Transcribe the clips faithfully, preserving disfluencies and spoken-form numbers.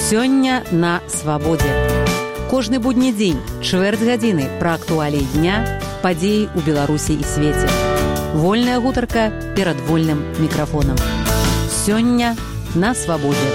Сёння на свабодзе. Кожны будні дзень, чвэрць гадзіны пра актуаліі дня, падзеі ў Беларусі і свеце. Вольная гутарка перад вольным мікрафонам. Сёння на свабодзе.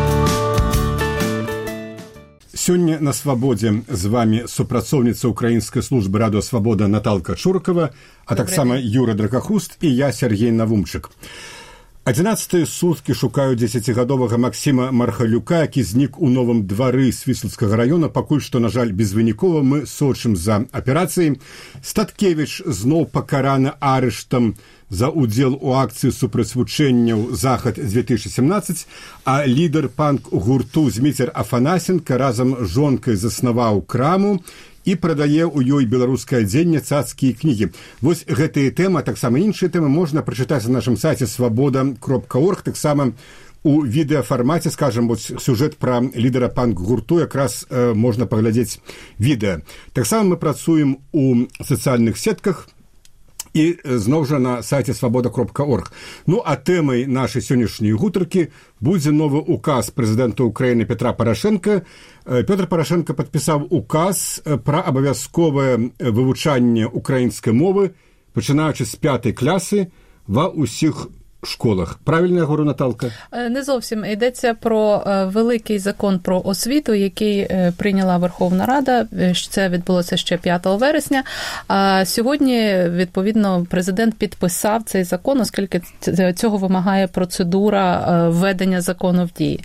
Сёння на свабодзе з вами супрацоўніца украінскай службы радыё Свабода Наталка Чуркава, а таксама Юра Дракахуст і я, Сергей Навумчык. Адзінаццатыя суткі шукаюць дзесяцігадовага Максіма Мархалюка, які знік у Новым двары Свіслацкага района. Пакуль што, на жаль, безвынікова. Мы сочым за аперацыяй. Статкевіч зноў пакараны арыштам за ўдзел у акцыі супраць вучэнняў «Захад две тысячи семнадцать», а лідар панк-гурту Зміцер Афанасенка разам з жонкай заснаваў краму і прадае ў ёй беларускае адзенне, цацкі і кнігі. Вось гэтыя тэмы, а таксама іншыя тэмы можна прачытаць на нашым сайце свабода кропка орг, таксама у відэафармаце, скажам, вот сюжэт пра лідара панк-гурту, якраз э, можна паглядзець відэа. Таксама мы працуем у сацыяльных сетках і зноў жа на сайце свабода кропка орг. Ну, а тэмай нашай сённяшняй гутаркі будзе новы указ прэзідэнта Украіны Петра Парашенка. Пётр Парашенко падпісаў указ пра абавязковае вывучанне украінскай мовы, пачынаючы з пятай класы ва ўсіх школах. Правильно я говорю, Наталка? Не зовсім. Йдеться про великий закон про освіту, який прийняла Верховна Рада. Це відбулося ще п'ятого вересня. А сьогодні, відповідно, президент підписав цей закон, оскільки цього вимагає процедура введення закону в дії.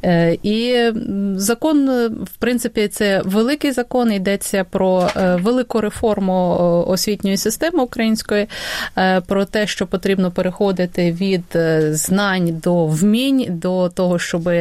І закон, в принципі, це великий закон. Йдеться про велику реформу освітньої системи української, про те, що потрібно переходити від знань до вмінь, до того, щоб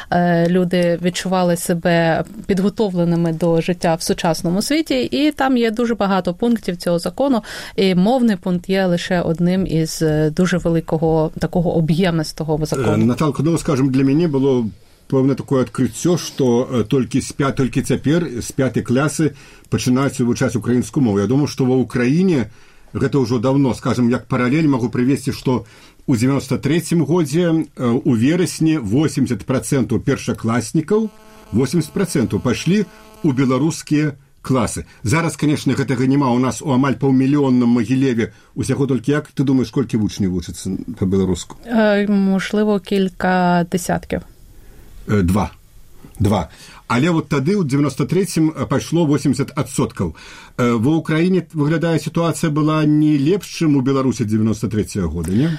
люди відчували себе підготовленими до життя в сучасному світі. І там є дуже багато пунктів цього закону. І мовний пункт є лише одним із дуже великого, такого об'ємистого закону. Наталка, ну, скажем, для мене було певне таке відкриття, що тільки, з п'ят, тільки тепер, з п'ятої класи, починають вивчати українську мову. Я думаю, що в Україні гэта ўжо давно, скажем, як паралель могу привести, что у девяносто третьем годзе у верасні восемьдесят процентов першакласнікаў, восемьдесят процентов пошли у беларускія класы. Зараз, конечно, гэтага няма. У нас у амаль паўмільённым Магілеве усяго толькі, як ты думаешь, колькі вучняў вучыцца по-беларуску? Е, можливо, кілька десятків. Е, два. Два. Але вот тады ў девяносто третьем пайшло восемьдесят адсоткаў. Ва Украіне, выглядае, ситуація була не лепш, чым у Беларусі девяносто третьего года, не?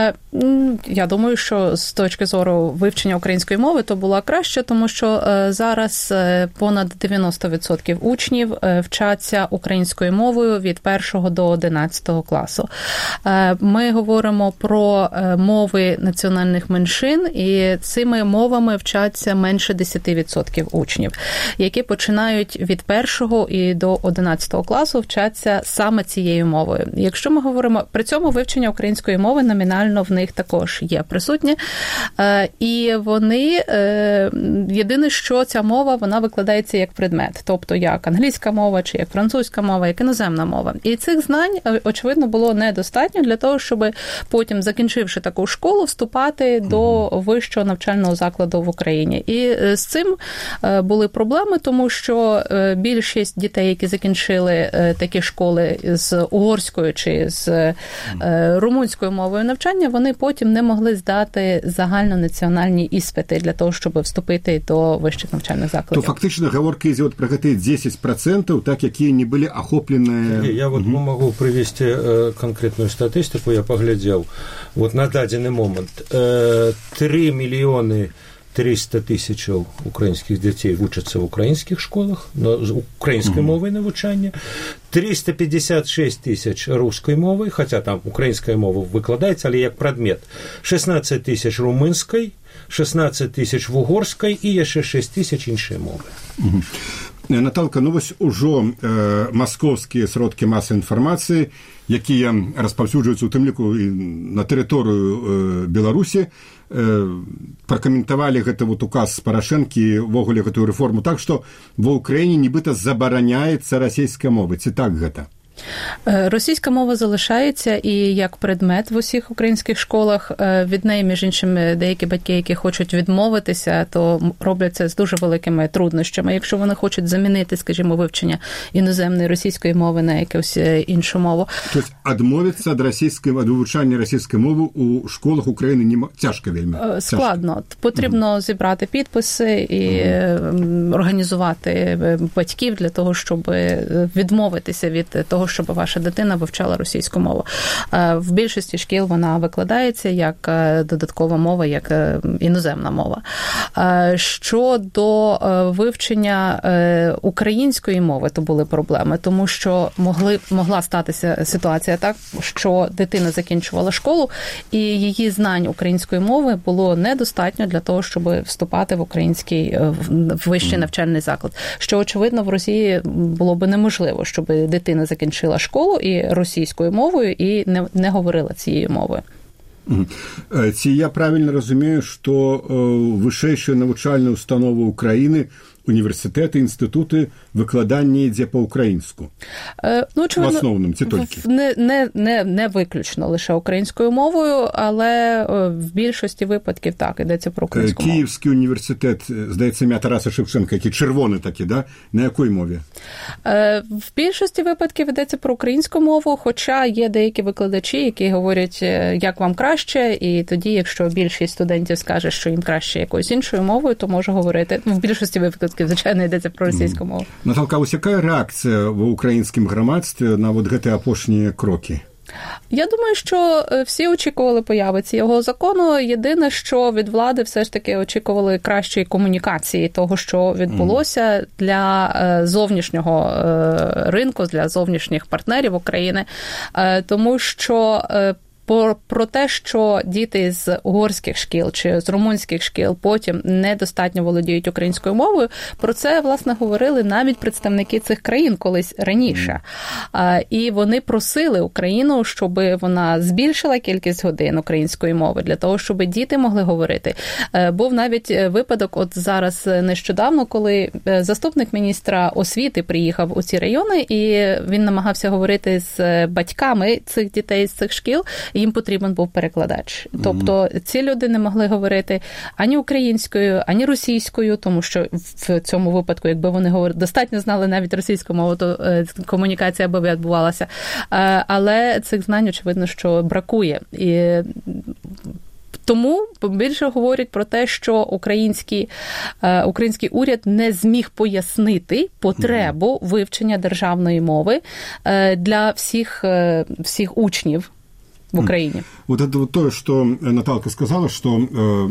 Я думаю, що з точки зору вивчення української мови то було краще, тому що зараз понад дев'яносто відсотків учнів вчаться українською мовою від першого до одинадцятого класу. Ми говоримо про мови національних меншин, і цими мовами вчаться менше десять відсотків учнів, які починають від першого і до одинадцятого класу вчаться саме цією мовою. Якщо ми говоримо, при цьому вивчення української мови номінально в них також є присутнє, і вони, єдине, що ця мова, вона викладається як предмет, тобто як англійська мова, чи як французька мова, як іноземна мова. І цих знань, очевидно, було недостатньо для того, щоб потім, закінчивши таку школу, вступати до вищого навчального закладу в Україні. І з цим були проблеми, тому що більшість дітей, які закінчили такі школи з угорською чи з румунською мовою навчання, вони потім не могли здати загальнонаціональні іспити для того, щоб вступити до вищих навчальних закладів. То фактично гаворка йде от про ці десять процентов, так, які не були охоплені... Я вот угу. могу привести конкретную статистику, я поглядел. Вот на дадений момент три миллионы триста тысяч украинских детей учатся в украинских школах, украинской mm-hmm. мовой навчання, триста пятьдесят шесть тысяч русской мовы, хотя там украинская мова выкладається, але як предмет, шестнадцать тысяч румынской, шестнадцать тысяч в угорской и еще шесть тысяч іншої мови. Mm-hmm. Наталка, ну вось ужо э, маскоўскія сродкі масавай інфармацыі, якія распаўсюджваюцца ў тым ліку на тэрыторыю э, Беларусі, э, пракаментавалі гэты вот указ Парашэнкі, увогуле гэтую рэформу так, што ва Ўкраіне нібыта забараняецца расійская мова. Ці так гэта? Російська мова залишається і як предмет в усіх українських школах. Від неї, між іншим, деякі батьки, які хочуть відмовитися, то роблять це з дуже великими труднощами. Якщо вони хочуть замінити, скажімо, вивчення іноземної російської мови на якусь іншу мову. Тобто відмовитися від російської, від вивчання російської мови у школах України не тяжко вельми? Складно. Тяжко. Потрібно угу. зібрати підписи і угу. організувати батьків для того, щоб відмовитися від того, щоб ваша дитина вивчала російську мову. В більшості шкіл вона викладається як додаткова мова, як іноземна мова. Щодо вивчення української мови, то були проблеми, тому що могли, могла статися ситуація так, що дитина закінчувала школу, і її знань української мови було недостатньо для того, щоб вступати в український вищий навчальний заклад. Що, очевидно, в Росії було би неможливо, щоб дитина закінчила школу і російською мовою, і не, не говорила цією мовою. Ці я правильно розумію, що вищі навчальні установи України, університети, інститути, викладання йде по-українську? Е, ну, очевидно, в основному, це тільки? Не, не, не, не виключно лише українською мовою, але в більшості випадків так, йдеться про українську мову. Київський університет, здається, ім'я Тараса Шевченка, які червоні такі, да? На якій мові? Е, в більшості випадків йдеться про українську мову, хоча є деякі викладачі, які говорять, як вам краще, і тоді, якщо більшість студентів скаже, що їм краще якоюсь іншою мовою, то може говорити. В більшості випадків, звичайно, йдеться про російську мову. Наталка, ось яка реакція в українському громадстві на от ці опошні кроки? Я думаю, що всі очікували появи цього закону. Єдине, що від влади все ж таки очікували кращої комунікації того, що відбулося для зовнішнього ринку, для зовнішніх партнерів України. Тому що про те, що діти з угорських шкіл чи з румунських шкіл потім недостатньо володіють українською мовою, про це, власне, говорили навіть представники цих країн колись раніше. І вони просили Україну, щоб вона збільшила кількість годин української мови для того, щоб діти могли говорити. Був навіть випадок, от зараз нещодавно, коли заступник міністра освіти приїхав у ці райони, і він намагався говорити з батьками цих дітей з цих шкіл, їм потрібен був перекладач. Тобто ці люди не могли говорити ані українською, ані російською, тому що в цьому випадку, якби вони говорили, достатньо знали навіть російську мову, то комунікація би відбувалася. Але цих знань, очевидно, що бракує. І тому більше говорять про те, що український, український уряд не зміг пояснити потребу вивчення державної мови для всіх, всіх учнів в Україні. Вот это вот то, что Наталка сказала, что,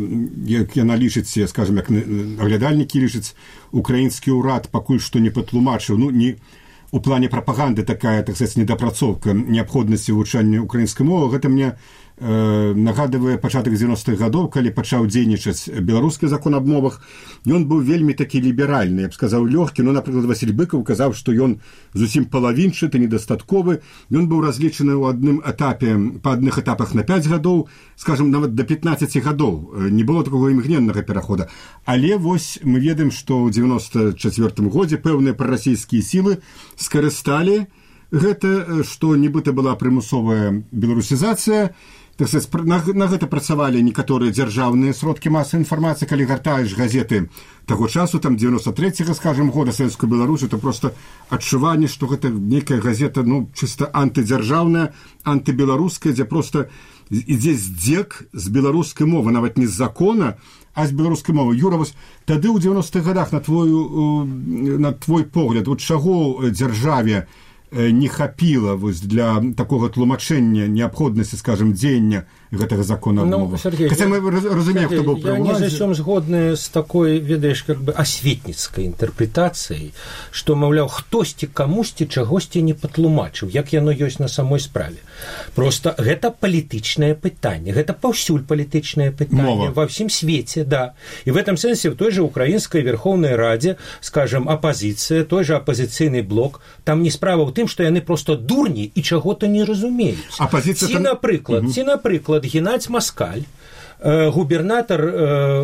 як яна лічыць, скажем, як аглядальнікі лічаць, украінскі ўрад пакуль што не патлумачыў, ну, не у плане прапаганды такая, так сказать, недапрацоўка неабходнасці вывучання украінскай мовы, гэта мне нагадывае пачатак дзевяностых гадоў, калі пачаў дзейнічаць беларускі закон аб мовах, ён быў вельмі такі ліберальны, я б сказаў, лёгкі, ну, напрыклад, Васіль Быкаў казаў, што ён зусім палавінчаты, недастатковы, ён быў разлічаны ў адным этапе, па адных этапах на пяць гадоў, скажем, нават да пятнаццаці гадоў, не было такога імгненнага перахода. Але вось мы ведаем, што ў дзевяноста чацвёртым годзе пэўныя прарасійскія сілы скарысталі гэта, што нібыта была прымусовая беларусізацыя. Так сказать, на, на гэта працавалі некаторыя дзяржаўныя сродкі масавай інфармацыі, калі гартаеш газеты таго часу, там дзевяноста трэцяга, скажем, года Савецкую Беларусю, то просто адчуванне, што гэта нейкая газета, ну, чыста антыдзяржаўная, антыбеларуская, дзе просто ідзе здзек з беларускай мовы, нават не з закона, а з беларускай мовы. Юра, вось тады ў дзевяностых гадах на твою, на твой погляд, вот чаго дзяржаве не хапіла вось для такога тлумачэння неабходнасці, скажем, дзеяння гэтага закона аб мовах. Хаця мы разумеем, хто быў пры ўладзе. Я не зусім згодны з такой, ведаеш, как бы асветніцкай інтэрпрэтацыяй, што, маўляў, хтосьці камусьці чагосьці не патлумачыў, як яно ёсць на самой справе. Просто гэта палітычнае пытанне, гэта паўсюль палітычнае пытанне ва ўсім свеце, да. І в этом сэнсе в той же украінскай Верховнай Радзе, скажем, апазіцыя, той же апазіцыйны блок, там не справа ў тым, што яны просто дурні і чаго-то не разумеюць. Апазіцыя ці, там... напрыклад, угу. ці, напрыклад, Геннадзь Маскаль, э, губернатор э,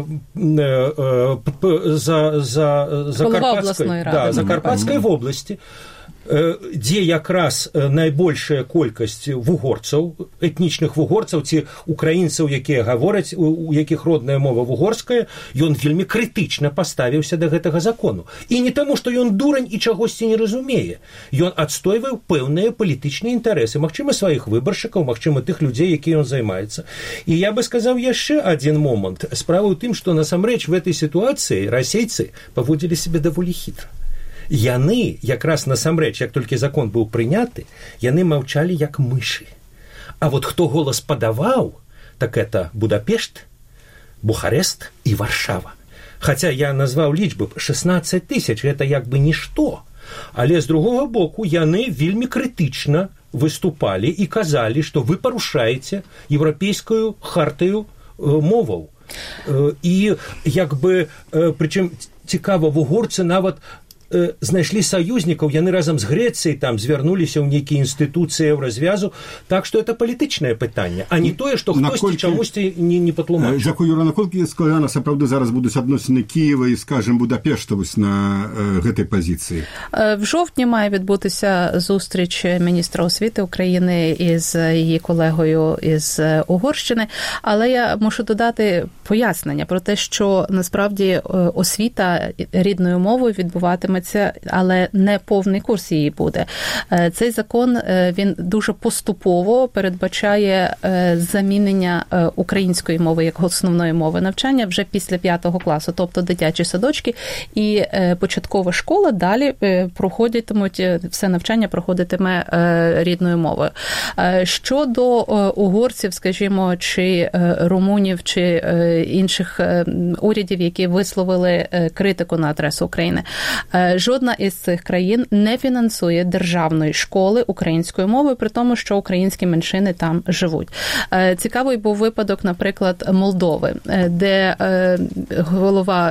э, за, за, за Карпатской, да, за Карпатской в области, дзе якраз найбольшая колькасць вугорцаў, этнічных вугорцаў ці украінцаў, якія гавораць, у якіх родная мова вугорская, ён вельмі крытычна паставіўся да гэтага закону. І не таму, што ён дурань і чагосьці не разумее. Ён адстойваў пэўныя палітычныя інтарэсы, магчыма, сваіх выбаршчыкаў, магчыма, тых людзей, якія ён займаецца. І я бы сказаў яшчэ адзін момант. Справа ў тым, што насамрэч в этой сітуацыі расейцы паводзілі себе даволі хітра. Яны, якраз насамрэч, як толькі закон быў прыняты, яны маўчалі як мышы. А вот хто голас падаваў, так это Будапешт, Бухарест і Варшава. Хаця я назваў лічбы шестнадцать тысяч, гэта як бы нішто. Але з другога боку яны вельмі крытычна выступалі і казалі, што вы парушаеце еўрапейскую хартыю моваў. І як бы, прычым цікава, вугорцы нават знайшлі саюзнікаў, яны разам з Грэцыяй там звярнуліся ў нейкія інстытуцыі развязу, так што это палітычнае пытанне, а не тое, што хтосьці чамусьці не, не патлумачыў. Дзякую, Юра, наколькі складана сапраўды зараз будуць адносіны Кієва і, скажем, Будапешта вось на э, гэтай пазіцыі? В жовтні має відбутися зустріч міністра освіти України із її колегою із Угорщини, але я мушу додати пояснення про те, що насправді освіта рідною мовою відбуватиме, але не повний курс її буде. Цей закон, він дуже поступово передбачає замінення української мови як основної мови навчання вже після п'ятого класу, тобто дитячі садочки і початкова школа далі проходитимуть, все навчання проходитиме рідною мовою. Щодо угорців, скажімо, чи румунів, чи інших урядів, які висловили критику на адресу України, жодна із цих країн не фінансує державної школи української мови, при тому, що українські меншини там живуть. Цікавий був випадок, наприклад, Молдови, де голова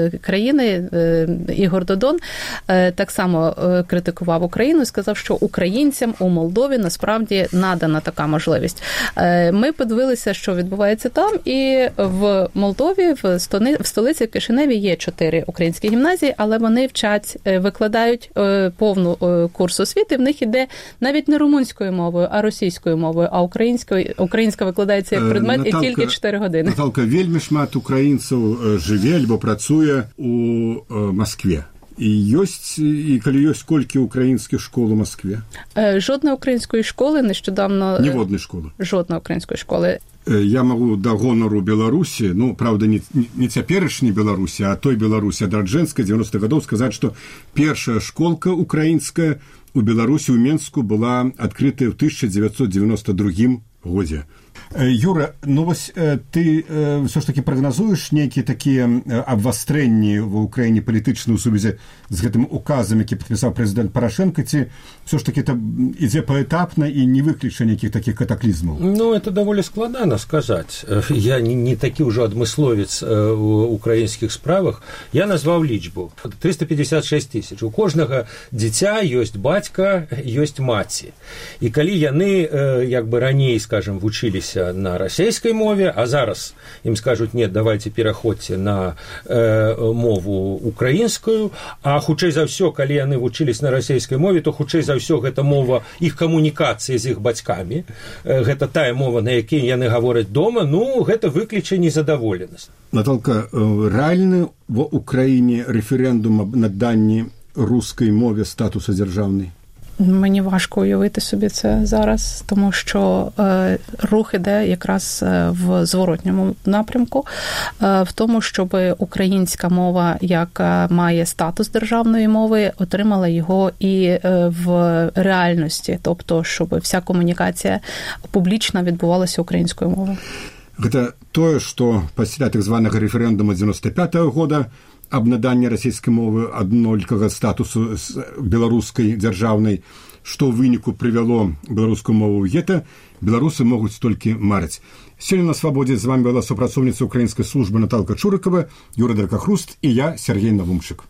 країни Ігор Додон так само критикував Україну і сказав, що українцям у Молдові насправді надана така можливість. Ми подивилися, що відбувається там, і в Молдові, в столиці, в Кишиневі є чотири українські гімназії, але вони вчать, викладають повну курс освіти, в них іде навіть не румунською мовою, а російською мовою, а українською, українська викладається як предмет Наталка, і тільки чотири години. Наталка, вельмі шмат українців живе або працює у Москві. І ёсць, і калі ёсць, колькі українських школ у Москві? Жодної української школи нещодавно... Ніводної школи? Жодної української школи. Я магу да гонару Беларусі, ну, правда, не, не цяперашняй Беларусі, а той Беларусі адраджэнскай дзевяностых гадоў сказаць, што першая школка украінская у Беларусі, у Менску, была адкрытая ў тысяча дзевяцьсот девяносто другім годзе. Юра, ну вось ты ўсё ж таки прагназуеш нейкія такія абвастрэнні ва ўкраіне палітычныя ў сувязі з гэтым указам, які падпісаў прэзідэнт Парашенко, ці ўсё ж таки это ідзе паэтапна і не выключае нейкіх такіх катаклізмаў? Ну, это даволі складана сказаць. Я не, не такі ўжо адмысловец у украінскіх справах. Я назваў лічбу. триста пятьдесят шесть тысяч. У кожнага дзіця ёсць бацька, ёсць маці. І калі яны, як бы раней, скажем, вучыліся на расійскай мове, а зараз ім скажуць, нет, давайте пераходзьце на э, мову украінскую, а хутчэй за ўсё, калі яны вучылись на расійскай мове, то хутчэй за ўсё гэта мова іх камунікацыі з іх бацькамі, э, гэта тая мова, на якой яны гавораць дома, ну, гэта выкліча незадаволенасць. Наталка, рэальны ва Украіне рэферэндум аб наданні рускай мове статуса дзяржаўнай? Мені важко уявити собі це зараз, тому що е, рух іде якраз в зворотньому напрямку, е, в тому, щоб українська мова, яка має статус державної мови, отримала його і е, в реальності, тобто, щоб вся комунікація публічна відбувалася українською мовою. Гэта тое, што пасля так званага рэферэндума девяносто пятого года аб наданні расійскай мовы аднолькага статусу з беларускай дзяржаўнай, што ў выніку прывяло беларускую мову ў гета, беларусы могуць толькі марыць. Сёння на свабодзе з вами была супрацоўніца украінскай службы Наталка Чурыкова, Юра Дракахруст і я, Сергей Навумчык.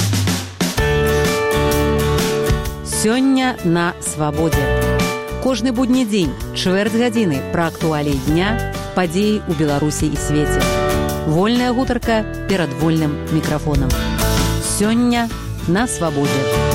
Сёння на свабодзе. Кожны будні дзень, чвэрць гадзіны пра актуаліі дня, падзеі ў Беларусі і свеце. Вольная гутарка перад вольным мікрафонам. Сёння на свабодзе.